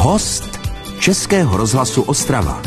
Host Českého rozhlasu Ostrava.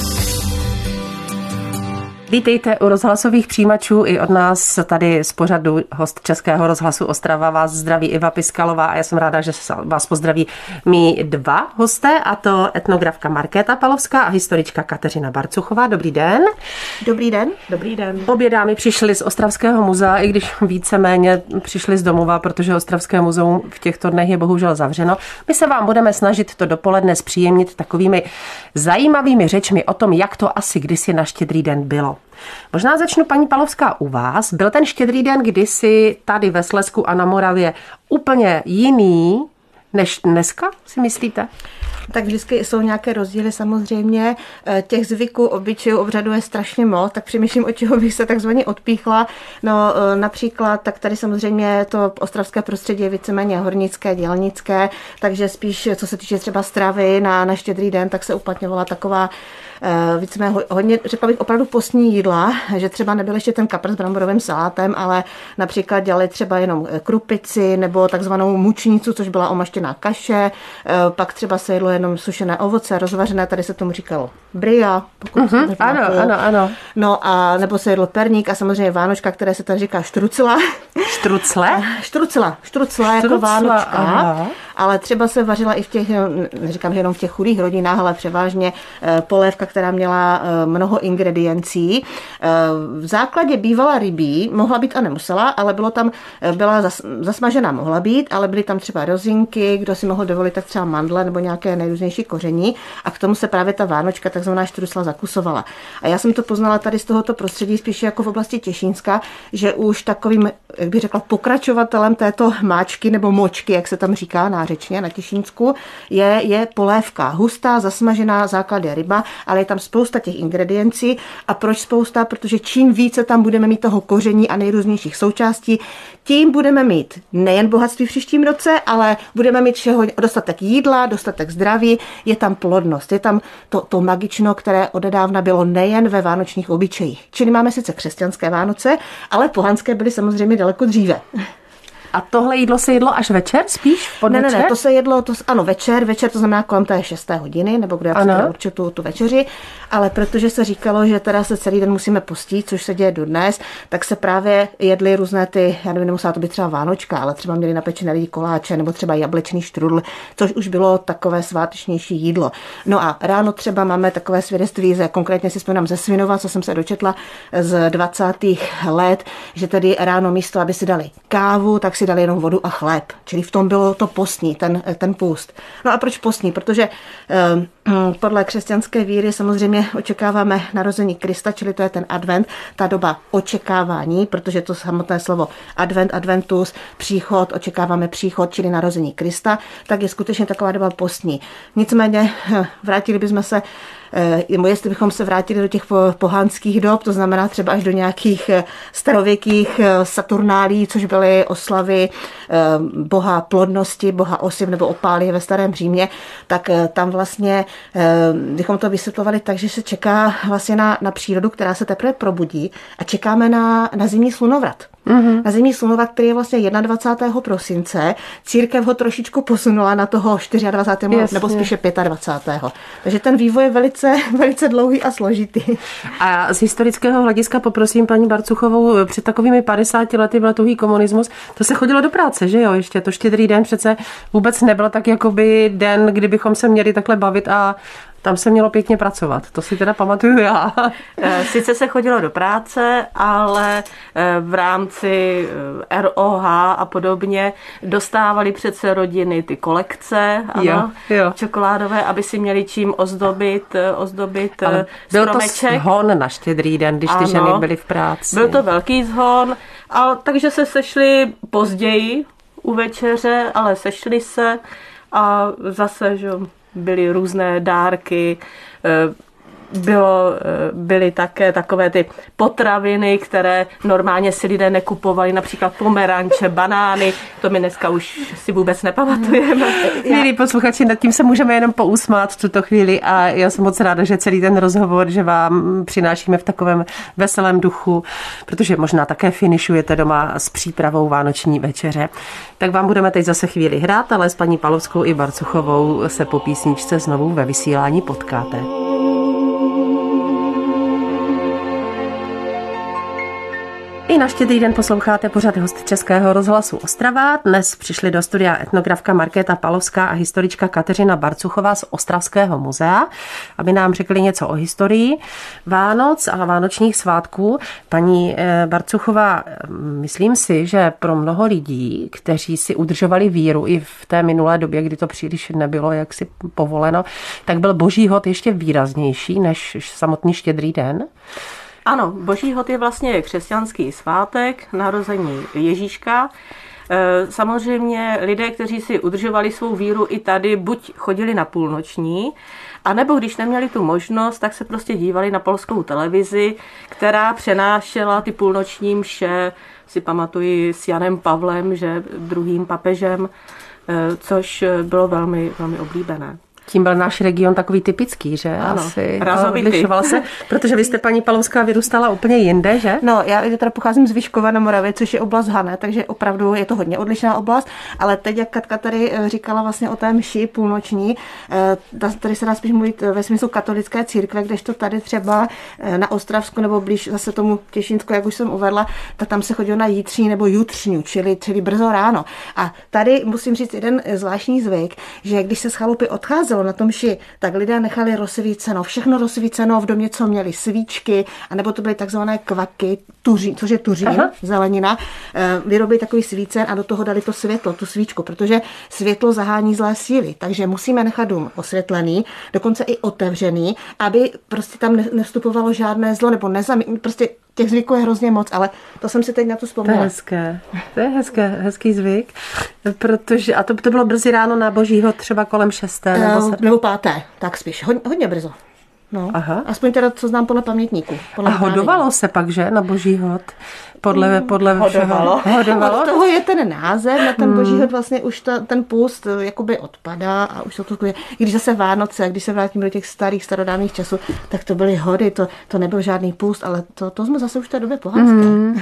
Vítejte u rozhlasových přijímačů i od nás tady z pořadu host Českého rozhlasu Ostrava. Vás zdraví Iva Piskalová a já jsem ráda, že vás pozdraví mí dva hosté, a to etnografka Markéta Palovská a historička Kateřina Barcuchová. Dobrý den. Dobrý den. Dobrý den. Obě dámy přišly z Ostravského muzea, i když víceméně přišly z domova, protože Ostravské muzeum v těchto dnech je bohužel zavřeno. My se vám budeme snažit to dopoledne zpříjemnit takovými zajímavými řečmi o tom, jak to asi kdysi na Štědrý den bylo. Možná začnu, paní Palovská, u vás. Byl ten Štědrý den kdysi tady ve Slezsku a na Moravě úplně jiný než dneska, si myslíte? Tak vždycky jsou nějaké rozdíly samozřejmě. Těch zvyků, obyčejů, obřadů je strašně moc, tak přemýšlím, od čeho bych se takzvaně odpíchla. No například, tak tady samozřejmě to ostravské prostředí je víceméně hornické, dělnické, takže spíš, co se týče třeba stravy na Štědrý den, tak se uplatňovala taková víceméně hodně, řekla bych, opravdu postní jídla, že třeba nebyl ještě ten kapr s bramborovým salátem, ale například dělali třeba jenom krupici nebo takzvanou mučnicu, což byla omaštěná kaše, pak třeba se jedlo jenom sušené ovoce, rozvařené, tady se tomu říkalo bria, pokud ano. No a nebo se jedlo perník a samozřejmě vánočka, které se tady říká štrucla. Štrucle? Štrucla jako vánočka, aha. Ale třeba se vařila i v těch, neříkám, že jenom v těch chudých rodinách, ale převážně polévka, která měla mnoho ingrediencí. V základě bývala rybí, mohla být a nemusela, ale byla zasmažená mohla být, ale byly tam třeba rozinky, kdo si mohl dovolit tak třeba mandle nebo nějaké nejrůznější koření a k tomu se právě ta vánočka, takzvaná štrusla, zakusovala. A já jsem to poznala tady z tohoto prostředí spíše jako v oblasti Těšínska, že už takovým, jak bych řekla, pokračovatelem této máčky nebo močky, jak se tam říká nářečně na Těšínsku, je polévka. Hustá, zasmažená, základ je ryba, ale je tam spousta těch ingrediencí. A proč spousta? Protože čím více tam budeme mít toho koření a nejrůznějších součástí, tím budeme mít nejen bohatství v příštím roce, ale budeme mít všeho dostatek jídla, dostatek zdraví, je tam plodnost, je tam to magično, které odedávna bylo nejen ve vánočních obyčejích. Čili máme sice křesťanské Vánoce, ale pohanské byly samozřejmě daleko dříve. A tohle jídlo se jedlo až večer spíš? Podvečer? Ne, to se jedlo, ano, večer to znamená kolem té 6. hodiny, nebo kde já určitě tu večeři, ale protože se říkalo, že teda se celý den musíme postít, což se děje dodnes, tak se právě jedly různé ty, já nevím, nemusela to být třeba vánočka, ale třeba měli napečené lidi koláče, nebo třeba jablečný štrudl, což už bylo takové svátečnější jídlo. No a ráno třeba máme takové svědectví, konkrétně si vzpomínám ze Svinova, co jsem se dočetla z 20. let, že tedy ráno místo, aby si dali kávu, tak si dali jenom vodu a chléb. Čili v tom bylo to postní, ten půst. No a proč postní? Protože podle křesťanské víry samozřejmě očekáváme narození Krista, čili to je ten advent, ta doba očekávání, protože to samotné slovo adventus, příchod, očekáváme příchod, čili narození Krista, tak je skutečně taková doba postní. Nicméně vrátili bychom se, jestli bychom se vrátili do těch pohanských dob, to znamená třeba až do nějakých starověkých saturnálí, což byly oslavy boha plodnosti, boha osiv nebo opálie ve Starém Římě, tak tam vlastně bychom to vysvětlovali tak, že se čeká vlastně na přírodu, která se teprve probudí a čekáme na zimní slunovrat. Na zimní slunovrat, který je vlastně 21. prosince. Církev ho trošičku posunula na toho 24. nebo spíše 25. Takže ten vývoj je velice, velice dlouhý a složitý. A z historického hlediska poprosím paní Barcuchovou, před takovými 50 lety byl tuhý komunismus, to se chodilo do práce, že jo? Ještě to Štědrý den přece vůbec nebyl tak jakoby den, kdybychom se měli takhle bavit a tam se mělo pěkně pracovat. To si teda pamatuju já. Sice se chodilo do práce, ale v rámci ROH a podobně dostávali přece rodiny ty kolekce, ano, jo. Čokoládové, aby si měli čím ozdobit byl stromeček. To zhon na Štědrý den, když ty ženy byly v práci. Byl to velký zhon, takže se sešli později u večeře, ale sešli se a zase, že byly různé dárky. byly také takové ty potraviny, které normálně si lidé nekupovali, například pomeranče, banány, to my dneska už si vůbec nepamatujeme. Milí posluchači, nad tím se můžeme jenom pousmát v tuto chvíli a já jsem moc ráda, že celý ten rozhovor, že vám přinášíme v takovém veselém duchu, protože možná také finišujete doma s přípravou vánoční večeře. Tak vám budeme teď zase chvíli hrát, ale s paní Palovskou i Barcuchovou se po písničce znovu ve vysílání potkáte. I na Štědrý den posloucháte pořad Host Českého rozhlasu Ostrava. Dnes přišli do studia etnografka Markéta Palovská a historička Kateřina Barcuchová z Ostravského muzea, aby nám řekli něco o historii Vánoc a vánočních svátků. Paní Barcuchová, myslím si, že pro mnoho lidí, kteří si udržovali víru i v té minulé době, kdy to příliš nebylo jaksi povoleno, tak byl Boží hod ještě výraznější než samotný Štědrý den. Ano, Boží hod je vlastně křesťanský svátek, narození Ježíška. Samozřejmě lidé, kteří si udržovali svou víru i tady, buď chodili na půlnoční, anebo když neměli tu možnost, tak se prostě dívali na polskou televizi, která přenášela ty půlnoční mše, si pamatuji, s Janem Pavlem, že druhým papežem, což bylo velmi, velmi oblíbené. Tím byl náš region takový typický, že? Ano, asi odlišoval se, protože vy jste, paní Palovská, vyrůstala úplně jinde, že? No, já teda pocházím z Vyškova na Moravě, což je oblast Hané, takže opravdu je to hodně odlišná oblast, ale teď, jak Katka tady říkala vlastně o té mši půlnoční, tady se dá spíš mluvit ve smyslu katolické církve, kdežto tady třeba na Ostravsku nebo blíž zase tomu Těšínsku, jak už jsem uvedla, tak tam se chodilo na jítří nebo jutřňu, čili brzo ráno. A tady musím říct jeden zvláštní zvyk, že když se z chalupy odcházelo na tom mši, tak lidé nechali rozsvíceno, všechno rozsvíceno v domě, co měli svíčky, anebo to byly takzvané kvaky, což je tuřín, zelenina, vyrobili takový svícen a do toho dali to světlo, tu svíčku, protože světlo zahání zlé síly, takže musíme nechat dům osvětlený, dokonce i otevřený, aby prostě tam nevstupovalo žádné zlo, nebo prostě těch zvyků je hrozně moc, ale to jsem si teď na to vzpomněla. To je hezký zvyk, protože, a to bylo brzy ráno na Boží hod, třeba kolem 6. Nebo 5. Tak spíš, hodně brzo. No. Aha. Aspoň teda, co znám podle pamětníků. A hodovalo se pak, že, na Boží hod? Podle hodovalo. Od toho je ten název, na ten Boží hod vlastně už ten půst jakoby odpadá a už to když zase Vánoce, když se vrátím do těch starých, starodávných časů, tak to byly hody, to nebyl žádný půst, ale to jsme zase už v té době pohanské.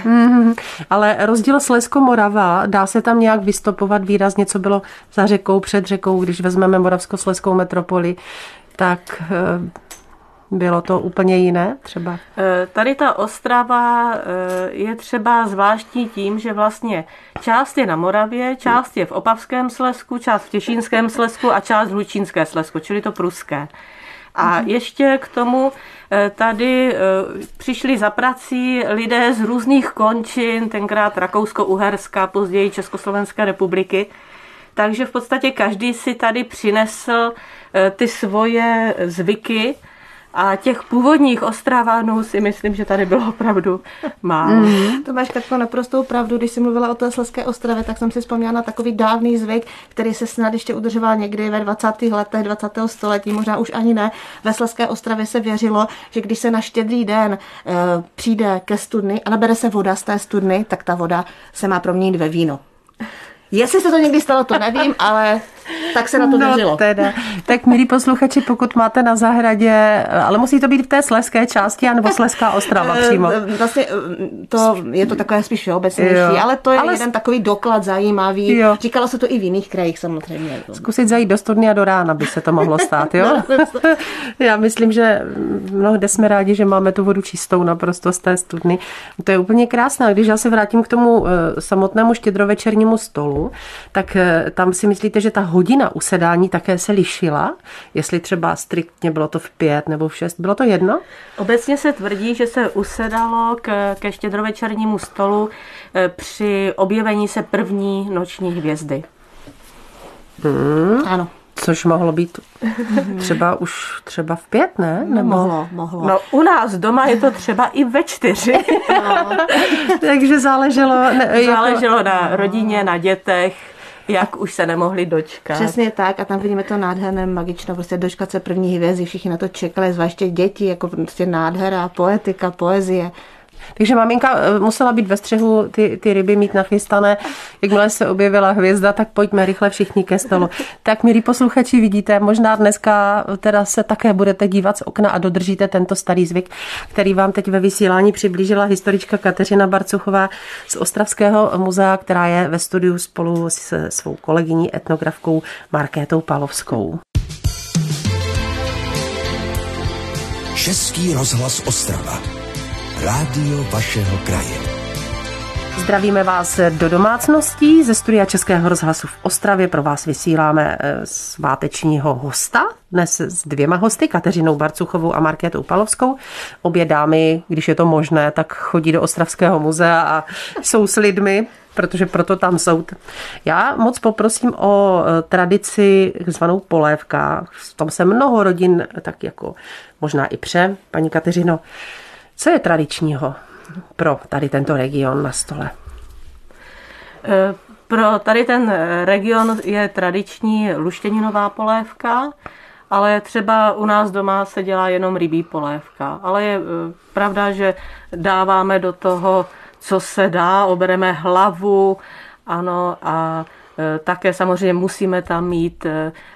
Ale rozdíl Slezsko-Morava, dá se tam nějak vystopovat výrazně, co bylo za řekou, před řekou, když vezmeme Moravskoslezskou metropoli, tak bylo to úplně jiné třeba? Tady ta Ostrava je třeba zvláštní tím, že vlastně část je na Moravě, část je v Opavském Slezsku, část v Těšínském Slezsku a část v Hlučínské Slezsku, čili to pruské. A ještě k tomu tady přišli za prací lidé z různých končin, tenkrát Rakousko-Uherská, později Československé republiky. Takže v podstatě každý si tady přinesl ty svoje zvyky, a těch původních Ostravanů si myslím, že tady bylo opravdu málo. To máš Katko naprostou pravdu. Když jsi mluvila o té Slezské Ostravě, tak jsem si vzpomněla na takový dávný zvyk, který se snad ještě udržoval někdy ve 20. letech 20. století, možná už ani ne. Ve Slezské Ostravě se věřilo, že když se na Štědrý den přijde ke studni a nabere se voda z té studny, tak ta voda se má proměnit ve víno. Jestli se to někdy stalo, to nevím, ale tak se na to věřilo. Teda. Tak milí posluchači, pokud máte na zahradě, ale musí to být v té slezské části, anebo Slezská Ostrava přímo. Vlastně je to takové spíš obecnější, ale to je jeden takový doklad zajímavý. Jo. Říkalo se to i v jiných krajích samozřejmě. Zkusit zajít do studny a do rána by se to mohlo stát, jo? Já myslím, že mnohde jsme rádi, že máme tu vodu čistou naprosto z té studny. To je úplně krásné. Když já se vrátím k tomu samotnému štědrovečernímu stolu, tak tam si myslíte, že ta hodina usedání také se lišila? Jestli třeba striktně bylo to v 5 nebo v 6, bylo to jedno? Obecně se tvrdí, že se usedalo ke štědrovečernímu stolu při objevení se první noční hvězdy. Ano. Což mohlo být třeba v 5, ne? Nebo... Mohlo. No, u nás doma je to třeba i ve 4. No. Takže záleželo na rodině, na dětech. Jak už se nemohli dočkat. Přesně tak a tam vidíme to nádherné magično, prostě dočkat se první hvězdy, všichni na to čekali, zvláště děti, jako prostě nádhera, poetika, poezie. Takže maminka musela být ve střehu ty ryby mít nachystané. Jakmile se objevila hvězda, tak pojďme rychle všichni ke stolu. Tak, milí posluchači, vidíte, možná dneska teda se také budete dívat z okna a dodržíte tento starý zvyk, který vám teď ve vysílání přiblížila historička Kateřina Barcuchová z Ostravského muzea, která je ve studiu spolu se svou kolegyní etnografkou Markétou Palovskou. Český rozhlas Ostrava. Rádio vašeho kraje. Zdravíme vás do domácností. Ze studia Českého rozhlasu v Ostravě pro vás vysíláme svátečního hosta. Dnes s 2 hosty, Kateřinou Barcuchovou a Markétou Palovskou. Obě dámy, když je to možné, tak chodí do Ostravského muzea a jsou s lidmi, protože proto tam jsou. Já moc poprosím o tradici zvanou polévka. V tom se mnoho rodin tak jako možná i pře. Paní Kateřino, co je tradičního pro tady tento region na stole? Pro tady ten region je tradiční luštěninová polévka, ale třeba u nás doma se dělá jenom rybí polévka. Ale je pravda, že dáváme do toho, co se dá, obereme hlavu, ano, a také samozřejmě musíme tam mít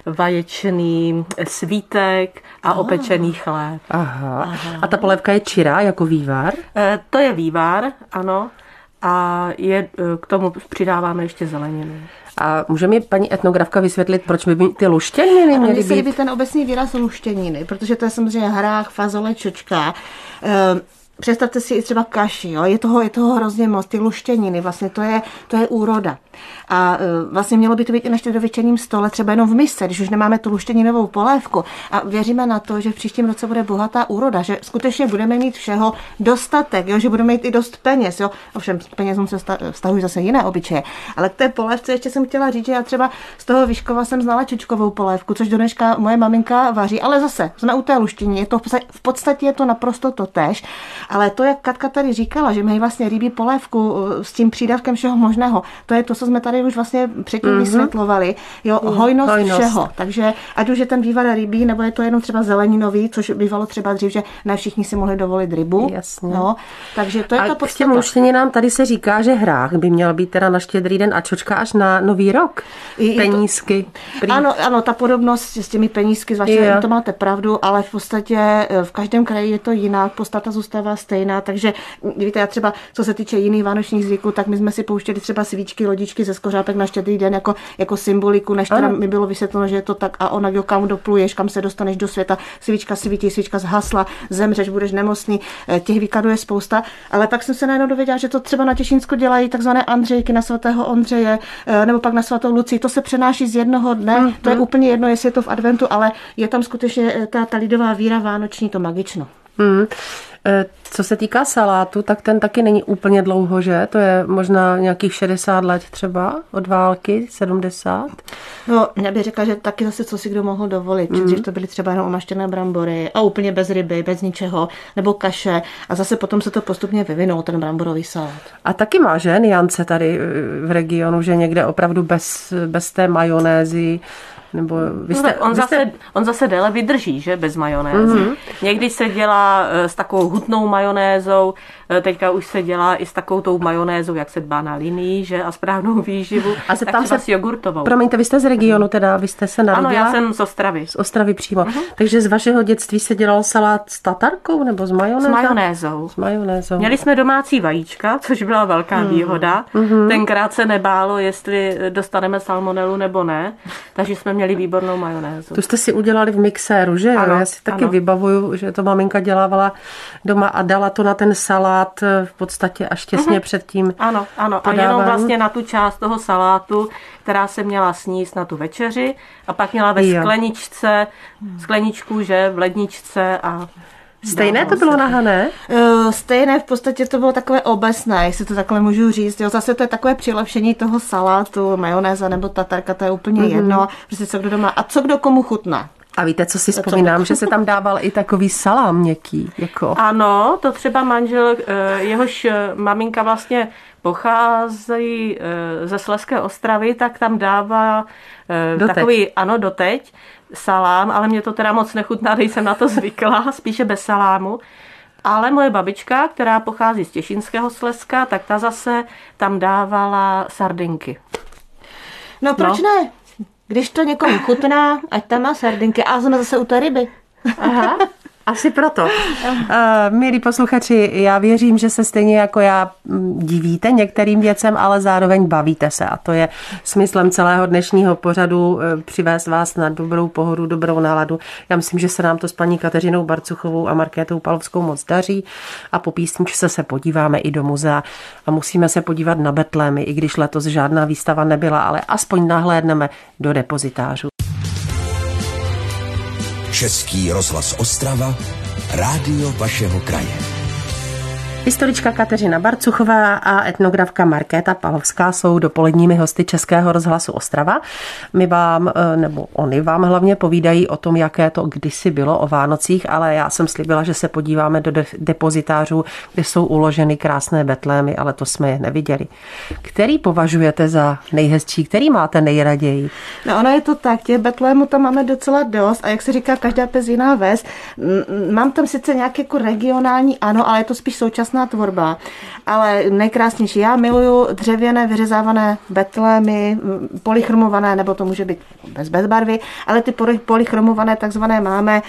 vaječný svítek a opečený chléb. Aha. A ta polévka je čirá jako vývar? To je vývar, ano. A k tomu přidáváme ještě zeleninu. A může mi paní etnografka vysvětlit, proč by ty luštěniny měly být? Mně se líbí ten obecný výraz luštěniny, protože to je samozřejmě hrách, fazole, čočka. Představte si i třeba kaši, jo? Je toho hrozně moc, ty luštěniny, vlastně to je úroda. A vlastně mělo by to být i na štědrovečerním stole, třeba jenom v mise, když už nemáme tu luštěninovou polévku. A věříme na to, že v příštím roce bude bohatá úroda, že skutečně budeme mít všeho dostatek, jo? Že budeme mít i dost peněz. Jo? Ovšem penězům se vztahují zase jiné obyčeje. Ale k té polévce ještě jsem chtěla říct, že já třeba z toho Vyškova jsem znala čočkovou polévku, což do dneška moje maminka vaří, ale zase jsme u té luštění, v podstatě je to naprosto totéž. Ale to, jak Katka tady říkala, že mají vlastně rybí polévku s tím přídavkem všeho možného, to je to, co jsme tady už vlastně předtím vysvětlovali. Jo, hojnost všeho. Takže ať už je ten vývar rybí, nebo je to jenom třeba zeleninový, což bývalo třeba dřív, že ne všichni si mohli dovolit rybu. Jasně. No, takže to je ta podstata. K těm luštěninám tady se říká, že hrách by měl být teda na Štědrý den a čočka až na Nový rok. Penízky. Ano, ta podobnost s těmi penízky, zvláště to máte pravdu, ale v podstatě v každém kraji je to jinak, podstata zůstává stejná, takže víte, já třeba, co se týče jiných vánočních zvyků, tak my jsme si pouštěli třeba svíčky, lodičky ze skořápek na Štědrý den jako symboliku, než teda mi bylo vysvětleno, že je to tak a ona, jo, kam dopluješ, kam se dostaneš do světa, svíčka svítí, svíčka zhasla, zemřeš, budeš nemocný, těch výkladů je spousta, ale pak jsem se najednou dověděla, že to třeba na Těšínsku dělají takzvané Andřejky na svatého Ondřeje, nebo pak na svatou Lucii, to se přenáší z jednoho dne, to je úplně jedno, jestli je to v adventu, ale je tam skutečně ta lidová víra vánoční, to magično. Co se týká salátu, tak ten taky není úplně dlouho, že? To je možná nějakých 60 let třeba od války, 70? No, já bych řekla, že taky zase co si kdo mohl dovolit. Dřív to byly třeba jenom omaštěné brambory a úplně bez ryby, bez ničeho, nebo kaše a zase potom se to postupně vyvinulo, ten bramborový salát. A taky má, že, niance tady v regionu, že někde opravdu bez té majonézy. Nebo on zase déle vydrží, že, bez majonézy. Někdy se dělá s takovou hutnou majonézou, teďka už se dělá i s takovou tou majonézou, jak se dbá na linii, že, a správnou výživu, a se tak třeba s jogurtovou. Promiňte, vy jste z regionu teda, vy jste se narodila? Ano, já jsem z Ostravy. Z Ostravy přímo. Takže z vašeho dětství se dělal salát s tatarkou nebo s majonézou? S majonézou. Měli jsme domácí vajíčka, což byla velká výhoda. Tenkrát se nebálo, jestli dostaneme salmonelu nebo ne, takže jsme měli výbornou majonézu. Tu jste si udělali v mixéru, že jo? Ano, já si taky vybavuju, že to maminka dělávala doma a dala to na ten salát v podstatě až těsně před tím. Ano. A jenom vlastně na tu část toho salátu, která se měla sníst na tu večeři a pak měla ve skleničku, že v ledničce a stejné to bylo na Hané? Stejné, v podstatě to bylo takové obecné, jestli to takhle můžu říct. Jo, zase to je takové přilepšení toho salátu, majonéza nebo tatarka, to je úplně jedno, prostě co kdo doma a co kdo komu chutná. A víte, co si vzpomínám, že se tam dával i takový salám měkký. Jako. Ano, to třeba manžel, jehož maminka vlastně pochází ze Slezské Ostravy, tak tam dává takový, ano, doteď, salám, ale mě to teda moc nechutná, nejsem na to zvykla, spíše bez salámu. Ale moje babička, která pochází z Těšínského Slezska, tak ta zase tam dávala sardinky. No proč ne? Když to někomu chutná, ať tam má sardinky. A jsme zase u té ryby. Aha, asi proto. Milí posluchači, já věřím, že se stejně jako já divíte některým věcem, ale zároveň bavíte se. A to je smyslem celého dnešního pořadu přivést vás na dobrou pohodu, dobrou náladu. Já myslím, že se nám to s paní Kateřinou Barcuchovou a Markétou Palovskou moc daří. A po písničce se podíváme i do muzea. A musíme se podívat na Betlémy, i když letos žádná výstava nebyla, ale aspoň nahlédneme do depozitářů. Český rozhlas Ostrava, rádio vašeho kraje. Historička Kateřina Barcuchová a etnografka Markéta Palovská jsou dopoledními hosty Českého rozhlasu Ostrava. My vám, nebo oni vám hlavně povídají o tom, jaké to kdysi bylo o Vánocích, ale já jsem slíbila, že se podíváme do depozitářů, kde jsou uloženy krásné betlémy, ale to jsme je neviděli. Který považujete za nejhezčí, který máte nejraději? No ono je to tak, těch betlémů tam máme docela dost a jak se říká, každá pes jiná ves. Mám tam sice nějaké jako regionální, ano, ale je to spíš současná tvorba, ale nejkrásnější. Já miluju dřevěné vyřezávané betlémy, polychromované, nebo to může být bez barvy, ale ty polychromované takzvané máme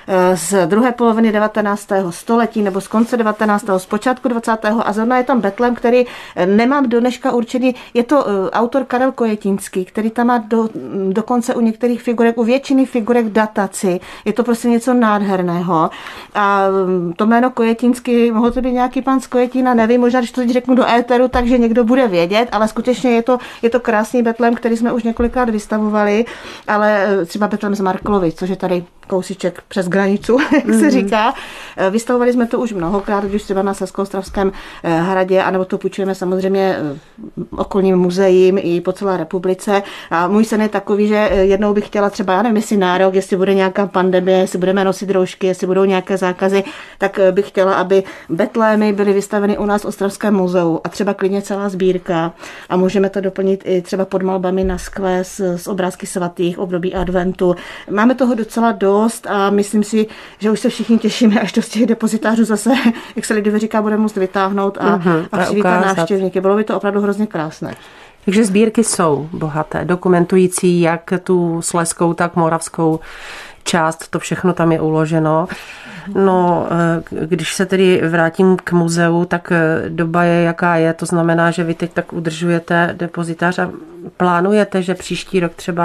z druhé poloviny 19. století nebo z konce 19. z počátku 20. a zrovna je tam betlém, který nemám do dneška určený. Je to autor Karel Kojetínský, který tam má dokonce u některých figurek, u většiny figurek dataci. Je to prostě něco nádherného. A to jméno Kojetínský, mohl to být nějaký pan z Kojetína, nevím, možná, když to teď řeknu do éteru, takže někdo bude vědět, ale skutečně je to krásný betlém, který jsme už několikrát vystavovali, ale třeba betlém z Marklovic, což je tady kousíček přes granicu, jak se říká. Vystavovali jsme to už mnohokrát, když třeba na Slezsko-Ostravském hradě, anebo to půjčujeme samozřejmě okolním muzeím i po celé republice. A můj sen je takový, že jednou bych chtěla třeba, já nevím, jestli nárok, jestli bude nějaká pandemie, jestli budeme nosit roušky, jestli budou nějaké zákazy, tak bych chtěla, aby betlémy byly vystaveny u nás v Ostravském muzeu a třeba klidně celá sbírka. A můžeme to doplnit i třeba pod malbami na skle z obrázky svatých, období adventu. Máme toho docela dost a myslím si, že už se všichni těšíme, až to z těch depozitářů zase, jak se lidově říká, budeme muset vytáhnout a přivítat návštěvníky. Bylo by to opravdu hrozně krásné. Takže sbírky jsou bohaté, dokumentující jak tu slezskou, tak moravskou část, to všechno tam je uloženo. No, když se tedy vrátím k muzeu, tak doba je, jaká je, to znamená, že vy teď tak udržujete depozitář a plánujete, že příští rok třeba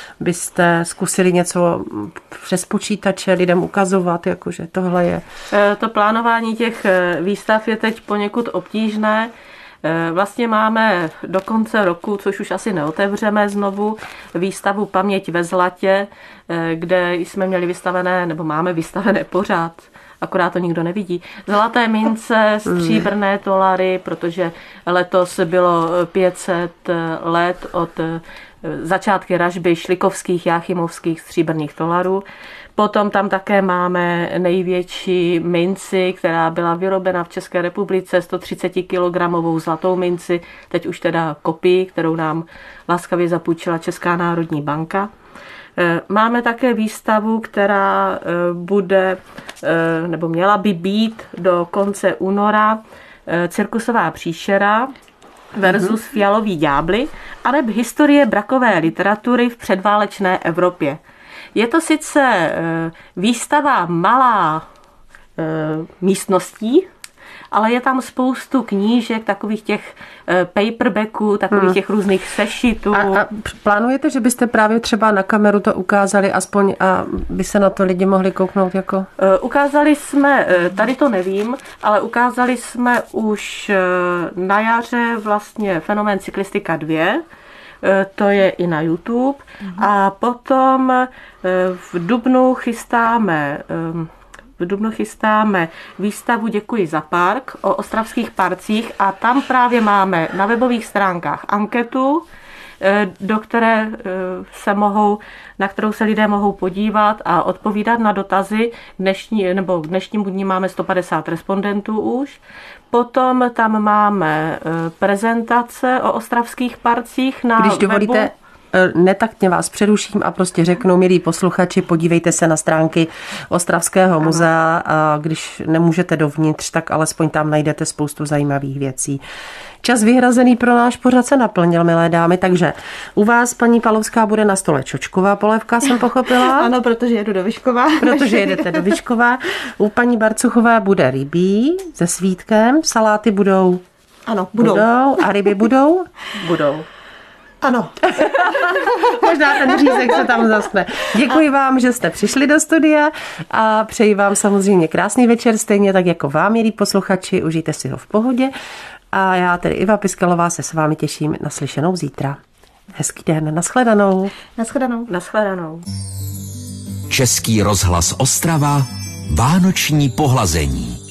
byste zkusili něco přes počítače lidem ukazovat, jakože tohle je. To plánování těch výstav je teď poněkud obtížné. Vlastně máme do konce roku, což už asi neotevřeme znovu, výstavu Paměť ve zlatě, kde jsme měli vystavené, nebo máme vystavené pořád, akorát to nikdo nevidí, zlaté mince, stříbrné dolary, protože letos bylo 500 let od začátky ražby šlikovských, jáchymovských stříbrných dolarů. Potom tam také máme největší minci, která byla vyrobena v České republice, 130 kilogramovou zlatou minci, teď už teda kopii, kterou nám laskavě zapůjčila Česká národní banka. Máme také výstavu, která bude, nebo měla by být do konce února, cirkusová příšera versus fialoví ďábly, aneb historie brakové literatury v předválečné Evropě. Je to sice výstava malá místností, ale je tam spoustu knížek, takových těch paperbacků, takových těch různých sešitů. A plánujete, že byste právě třeba na kameru to ukázali aspoň, a by se na to lidi mohli kouknout jako? Ukázali jsme, tady to nevím, ale ukázali jsme už na jaře vlastně Fenomén cyklistika 2, to je i na YouTube. A potom v dubnu chystáme výstavu Děkuji za park o ostravských parcích a tam právě máme na webových stránkách anketu, na kterou se lidé mohou podívat a odpovídat na dotazy. K dnešnímu dní máme 150 respondentů už. Potom tam máme prezentace o ostravských parcích na Když dovolíte, webu. Netaktně vás přeruším a prostě řeknu, milí posluchači, podívejte se na stránky Ostravského muzea a když nemůžete dovnitř, tak alespoň tam najdete spoustu zajímavých věcí. Čas vyhrazený pro náš pořad se naplnil, milé dámy, takže u vás, paní Palovská, bude na stole čočková polévka, jsem pochopila. Ano, protože jedu do Vyškova. Protože jedete do Vyškova. U paní Barcuchové bude rybí se svítkem, saláty budou. Ano, budou. A ryby budou? Budou. Ano. Možná ten řízek se tam zasne. Děkuji vám, že jste přišli do studia a přeji vám samozřejmě krásný večer, stejně tak jako vám, milí posluchači, užijte si ho v pohodě. A já tedy Iva Piskelová se s vámi těším na slyšenou zítra. Hezký den, nashledanou. Nashledanou. Nashledanou. Český rozhlas Ostrava, vánoční pohlazení.